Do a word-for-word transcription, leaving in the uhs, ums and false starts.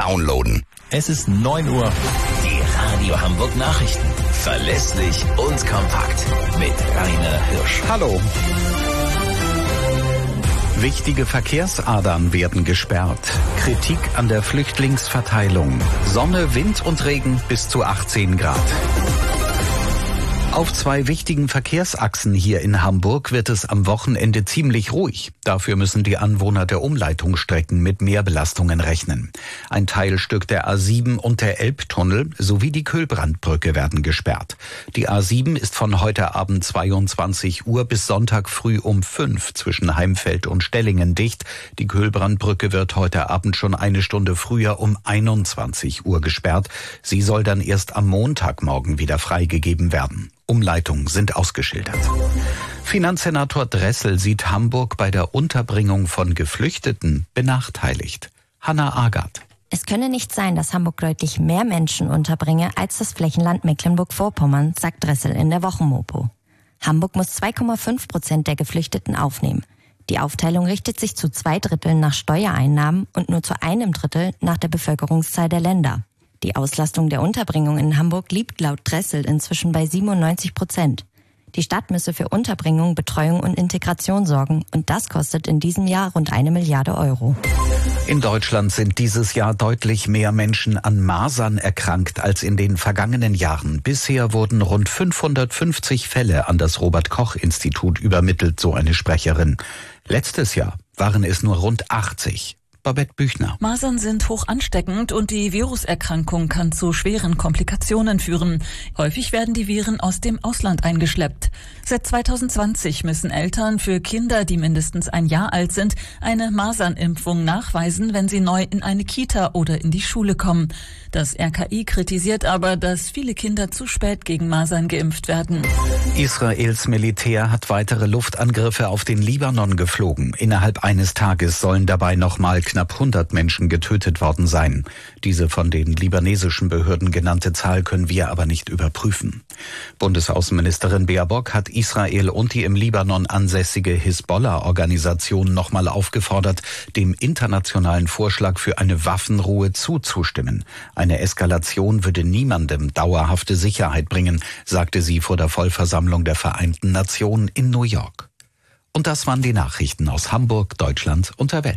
downloaden. Es ist neun Uhr. Die Radio Hamburg Nachrichten. Verlässlich und kompakt. Mit Rainer Hirsch. Hallo. Wichtige Verkehrsadern werden gesperrt. Kritik an der Flüchtlingsverteilung. Sonne, Wind und Regen bis zu achtzehn Grad. Auf zwei wichtigen Verkehrsachsen hier in Hamburg wird es am Wochenende ziemlich ruhig. Dafür müssen die Anwohner der Umleitungsstrecken mit Mehrbelastungen rechnen. Ein Teilstück der A sieben und der Elbtunnel sowie die Kühlbrandbrücke werden gesperrt. Die A sieben ist von heute Abend zweiundzwanzig Uhr bis Sonntag früh um fünf zwischen Heimfeld und Stellingen dicht. Die Kühlbrandbrücke wird heute Abend schon eine Stunde früher um einundzwanzig Uhr gesperrt. Sie soll dann erst am Montagmorgen wieder freigegeben werden. Umleitungen sind ausgeschildert. Finanzsenator Dressel sieht Hamburg bei der Unterbringung von Geflüchteten benachteiligt. Hanna Agard. Es könne nicht sein, dass Hamburg deutlich mehr Menschen unterbringe als das Flächenland Mecklenburg-Vorpommern, sagt Dressel in der Wochenmopo. Hamburg muss zwei Komma fünf Prozent der Geflüchteten aufnehmen. Die Aufteilung richtet sich zu zwei Dritteln nach Steuereinnahmen und nur zu einem Drittel nach der Bevölkerungszahl der Länder. Die Auslastung der Unterbringung in Hamburg liegt laut Dressel inzwischen bei siebenundneunzig Prozent. Die Stadt müsse für Unterbringung, Betreuung und Integration sorgen und das kostet in diesem Jahr rund eine Milliarde Euro. In Deutschland sind dieses Jahr deutlich mehr Menschen an Masern erkrankt als in den vergangenen Jahren. Bisher wurden rund fünfhundertfünfzig Fälle an das Robert-Koch-Institut übermittelt, so eine Sprecherin. Letztes Jahr waren es nur rund achtzig. Babette Büchner. Masern sind hoch ansteckend und die Viruserkrankung kann zu schweren Komplikationen führen. Häufig werden die Viren aus dem Ausland eingeschleppt. Seit zweitausendzwanzig müssen Eltern für Kinder, die mindestens ein Jahr alt sind, eine Masernimpfung nachweisen, wenn sie neu in eine Kita oder in die Schule kommen. Das R K I kritisiert aber, dass viele Kinder zu spät gegen Masern geimpft werden. Israels Militär hat weitere Luftangriffe auf den Libanon geflogen. Innerhalb eines Tages sollen dabei nochmal knapp hundert Menschen getötet worden sein. Diese von den libanesischen Behörden genannte Zahl können wir aber nicht überprüfen. Bundesaußenministerin Baerbock hat Israel und die im Libanon ansässige Hisbollah-Organisation nochmal aufgefordert, dem internationalen Vorschlag für eine Waffenruhe zuzustimmen. Eine Eskalation würde niemandem dauerhafte Sicherheit bringen, sagte sie vor der Vollversammlung der Vereinten Nationen in New York. Und das waren die Nachrichten aus Hamburg, Deutschland und der Welt.